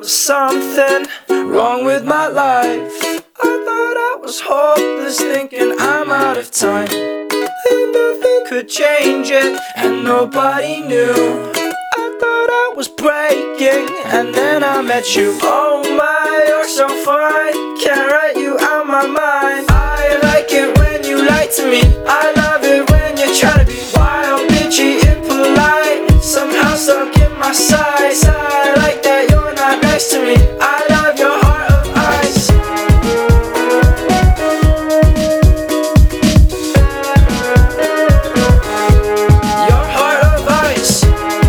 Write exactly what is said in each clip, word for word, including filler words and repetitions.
was something wrong with my life. I thought I was hopeless, thinking I'm out of time, and nothing could change it, and nobody knew. I thought I was breaking, and then I met you. Oh my, you're so fine, can't write you out my mind. I like it when you lie to me, I love it when you try to be wild, bitchy, impolite, somehow stuck in my sights. I like that you're not nice to me, I love your heart of ice. Your heart of ice.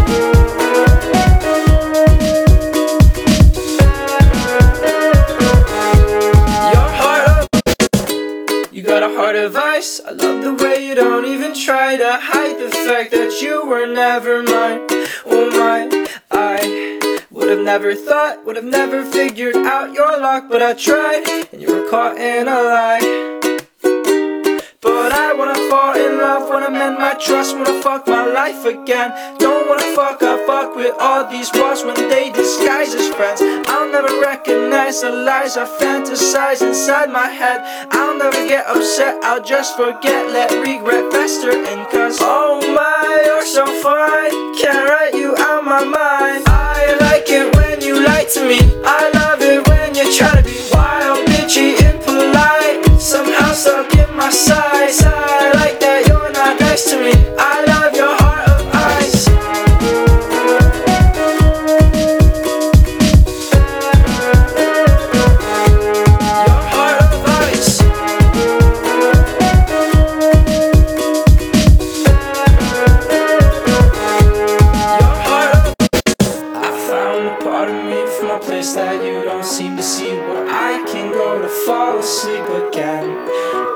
Your heart of You got a heart of ice. I love the way you don't even try to hide the fact that you were never mine. Oh my, I would have never thought, would have never figured out your lock, but I tried, and you were caught in a lie. But I wanna fall in love, wanna mend my trust, wanna fuck my life again. Don't wanna fuck, I fuck with all these walls when they disguise as friends. I'll never recognize the lies I fantasize inside my head. I'll never get upset, I'll just forget, let regret fester in. Cause oh my, you're so fine, can't write you out my mind. I like it when you lie to me, I love it when you try to be wild, bitchy, impolite, somehow stuck in my sights. I like that you're not nice to me, I love your heart of ice. Your heart of ice. Your heart of I found a part of me from a place that you don't seem to see, where I can go to fall asleep again.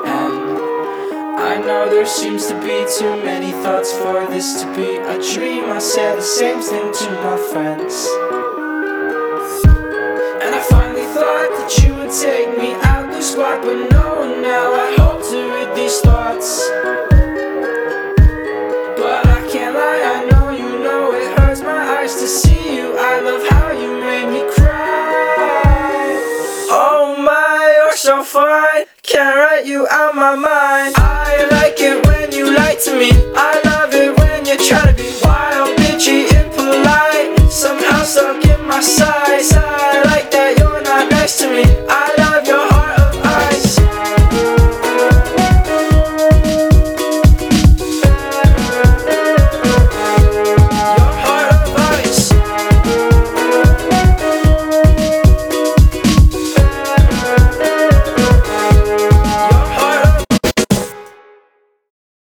I know there seems to be too many thoughts for this to be a dream. I say the same thing to my friends, and I finally thought that you would take me out the spot, but no, now I hope to read these thoughts. But I can't lie, I know you know it hurts my eyes to see you. I love how you made me cry. Oh my, you're so fine, can't write you out my mind. I like it when you lie to me, I love it when you try to be wild, bitchy, impolite, somehow stuck in my sight.